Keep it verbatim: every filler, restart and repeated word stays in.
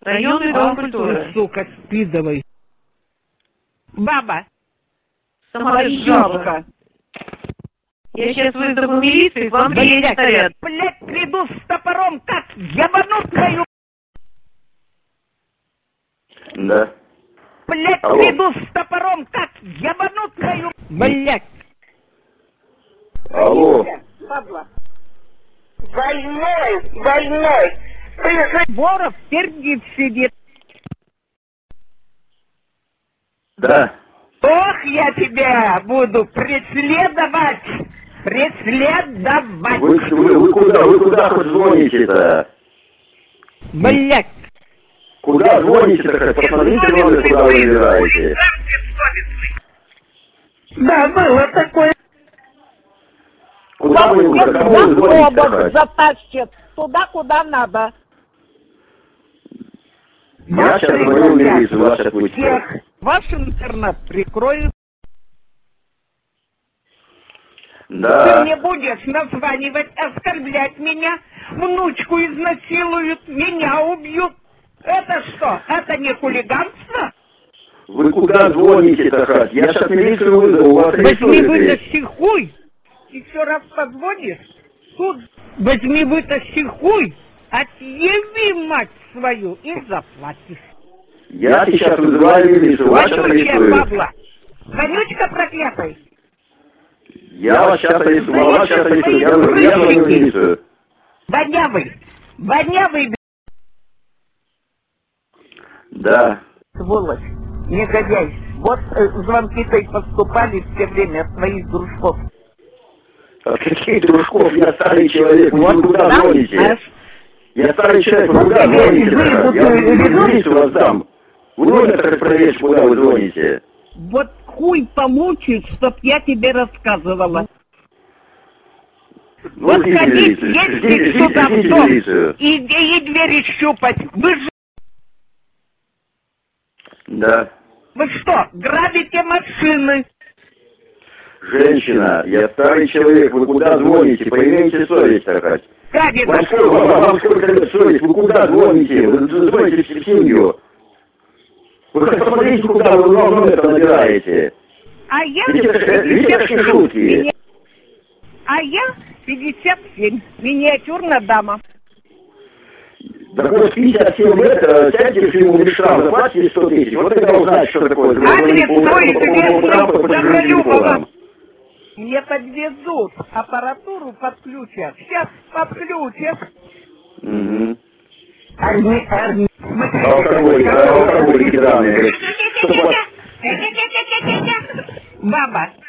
Районный дом культуры. Сука, спидовый. Баба. Самолет жалко. Я сейчас вызову милицию, и к вам приедет совет. Блять, приду с топором, как ебану твою... Да. Блять, Алло. приду с топором, как ебану твою... Блять. Алло. Падла. Больной, больной. Боров пердит сидит. Да. Ох, я тебя буду преследовать. Преследовать. Вы, вы, вы куда, вы куда хоть звоните-то? Блять. Куда звоните-то хоть? Посмотрите, номер, куда вы набираете. Да, было такое. Куда вы, Вам кому вы звоните-то обод хоть? затащит туда, куда надо. Я сейчас звоню в милицию, вас отпустят. Всех. Ваш интернет прикрою. Да. Ты мне будешь названивать, оскорблять меня, внучку изнасилуют, меня убьют. Это что? Это не хулиганство? Вы куда звоните-то хоть? Я сейчас милицию вызову, у вас Возьми рисует. вытащи хуй. Еще раз позвонишь, тут возьми вытащи хуй, отъеби мать свою и заплатишь. Я сейчас вызываю милицию, вас сейчас Вонючая арестуют. бабла. Вонючка проклятая. Я вас сейчас арестую, а вас сейчас арестую. Я, я звоню в милицию. Вонявый. Вонявый, Да. сволочь. Негодяй. Вот э, звонки-то и поступали все время от своих дружков. От каких дружков? Я старый человек, вы Вот куда там, звоните? аж Я старый человек, вы куда Вы- звоните? вы- Я вы- в милицию вас дам. Вы номер так проверьте, куда вы звоните. Вот хуй помучить, чтоб я тебе рассказывала. Ну, Вот ждите ходить, милицию, ездить ждите, сюда в ждите дом милицию. и, и двери щупать. Вы же, Да. вы что, грабите машины? Женщина, я старый человек, вы куда звоните? Поимейте совесть такая. Гадина, Вам сколько, вам, вам сколько лет совесть? Вы куда звоните? Вы звоните в семью. Вы хоть посмотрите, куда вы номер набираете. а я Видите, как- видите, как пятьдесят шутки? Мини- А я пятьдесят семь, миниатюрная дама. Так вот, пятьдесят семь лет, э, сядьте в фильму «Мечтам», заплатите сто тысяч. Вот тогда узнаете, что такое. Адрес твой известный, по Добролюбова. Мне подвезут, аппаратуру подключат. Сейчас подключат. Угу. Арни, арни. Алкоголики, алкоголики данные. Чтобы вас... Баба,